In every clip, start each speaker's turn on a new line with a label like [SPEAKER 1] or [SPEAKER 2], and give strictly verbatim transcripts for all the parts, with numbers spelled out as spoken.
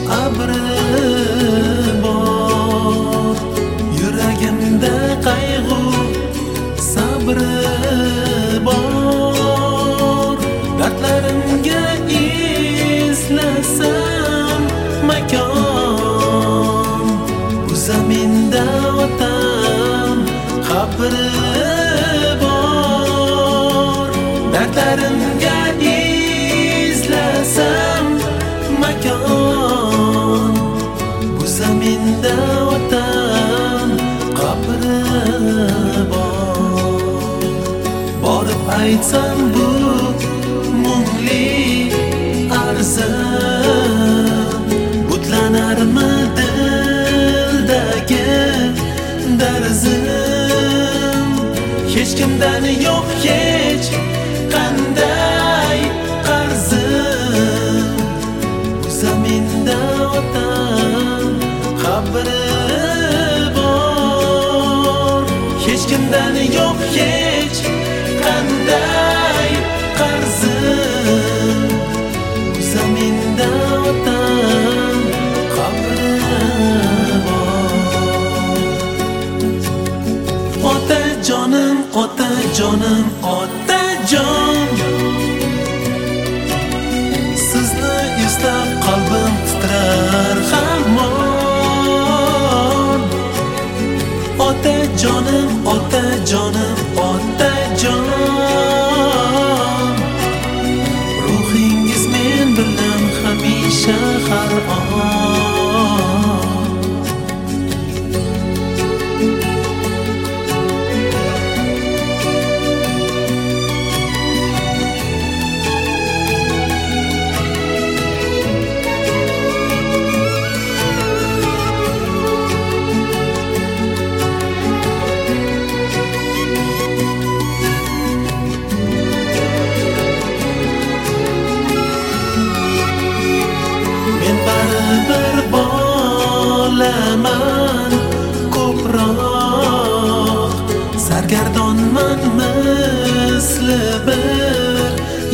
[SPEAKER 1] abri bor, yuragimda qayg'u sabri bor. Dardlarimga izlasam makon, bu zaminda otam qabri bor. Dardlarimga izlasam makon, bu zaminda otam qabri bor. Borib aytsam bu mungli arzim, butlanarmi dildagi darzim? Hech kimdan yo'q hech qanday qarzim, bu zaminda otam qabri bor. Hech kimdan yo'q hech qanday qarzim, bu zaminda otam qabri bor. Otajonim, otajonim, otajon, sizni eslab qalbim titrar hamon. Otajonim, otajonim, otajon, ruhingiz men bilan hamisha har on. Bir bolaman ko'proq, sargardonman misli bir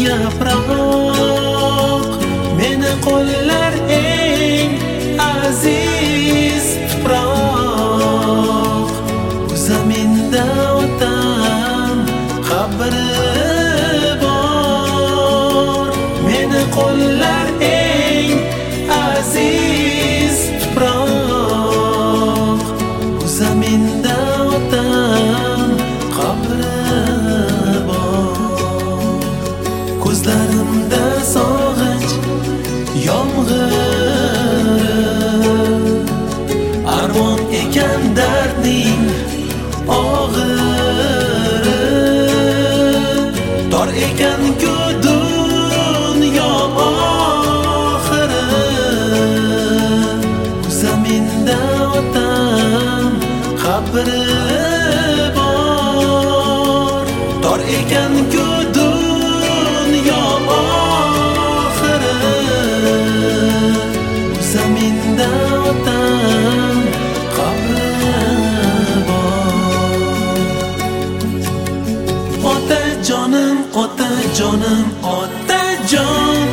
[SPEAKER 1] yaproq. Meni qo'llar eng aziz tuproq, bu zaminda otam qabri bor. Meni qo'llar eng aziz tuproq, bu zaminda otam qabri bor. Ko'zlarimda sog'inch yomg'iri, armon ekan dardning og'iri. Tor ekan-ku dunyo oxiri, bu zaminda otam qabri bor. Tor ekan-ku dunyo oxiri, bu zaminda otam qabri bor. Otajonim, otajonim, otajon,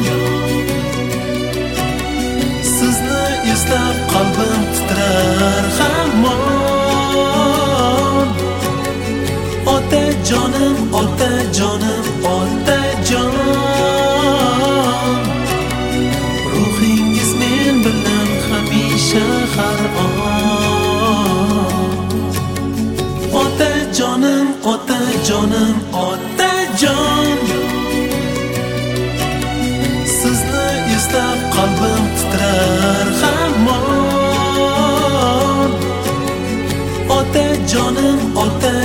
[SPEAKER 1] sizni eslab qalbim titrar hamon. Otajonim, otajonim, otajon, ruhingiz men bilan hamisha har on. Otajonim, otajonim, otajon, sizni eslab qalbim titrar hamon. Otajonim, otajonim,